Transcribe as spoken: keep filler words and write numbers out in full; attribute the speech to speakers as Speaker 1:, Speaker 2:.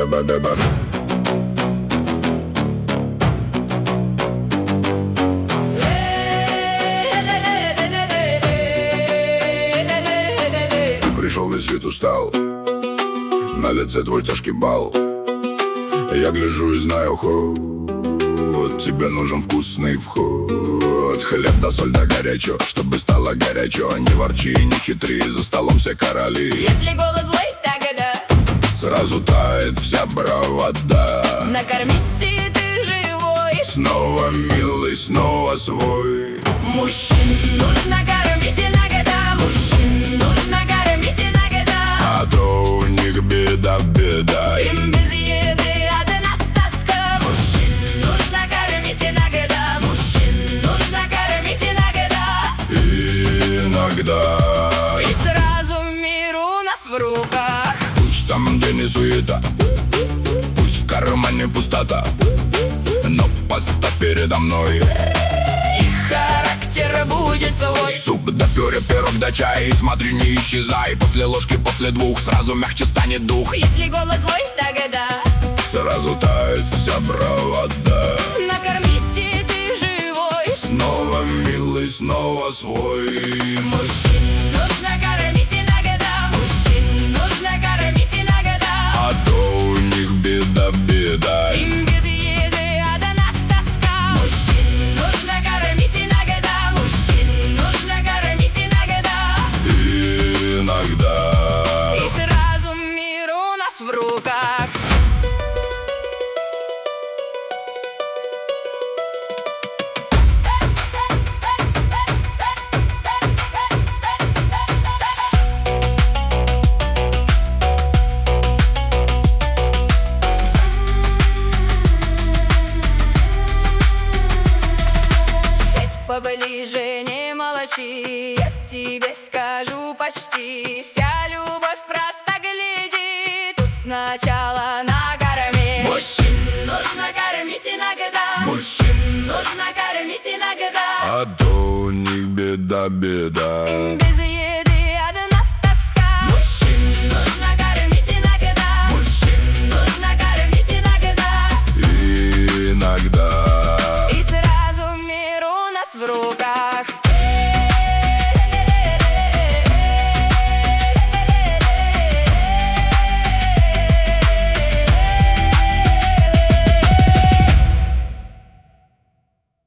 Speaker 1: Ба-да-ба-да-ба. Ты пришел, весь вид устал, на лице твой тяжкий бал. Я гляжу и знаю ход, тебе нужен вкусный вход. Хлеб да соль да горячо, чтобы стало горячо. Не ворчи, не хитри, за столом все короли.
Speaker 2: Если голод злой, тогда
Speaker 1: сразу тает вся бравада.
Speaker 2: накормите, ты живой.
Speaker 1: Снова милый, снова свой.
Speaker 2: Мужчин нужно кормить иногда. Мужчин нужно кормить иногда.
Speaker 1: А то у них беда, беда.
Speaker 2: Им без еды одна тоска. Мужчин нужно кормить иногда. Мужчин нужно кормить иногда.
Speaker 1: Иногда.
Speaker 2: И сразу мир у нас в руках.
Speaker 1: Пусть там день и суета, пусть в кармане пустота, но поставь передо мной
Speaker 2: Характер будет свой.
Speaker 1: суп да пюре, пирог да чай. Смотри, не исчезай, после ложки, после двух сразу мягче станет дух.
Speaker 2: Если голод злой, тогда
Speaker 1: Сразу тает вся бравада.
Speaker 2: накормите, ты живой.
Speaker 1: Снова милый, снова свой.
Speaker 2: Мужчин нужно кормить иногда. Мужчин нужно кормить иногда.
Speaker 1: А то у них беда, беда.
Speaker 2: Им без еды одна тоска. Мужчин нужно кормить иногда. Мужчин нужно кормить иногда.
Speaker 1: Иногда.
Speaker 2: И сразу мир у нас в руках. Поближе не молчи, я тебе скажу почти. Вся любовь просто гляди, тут сначала накорми. Мужчин нужно кормить иногда. Мужчин нужно кормить иногда.
Speaker 1: А то у них беда, беда.
Speaker 2: Им без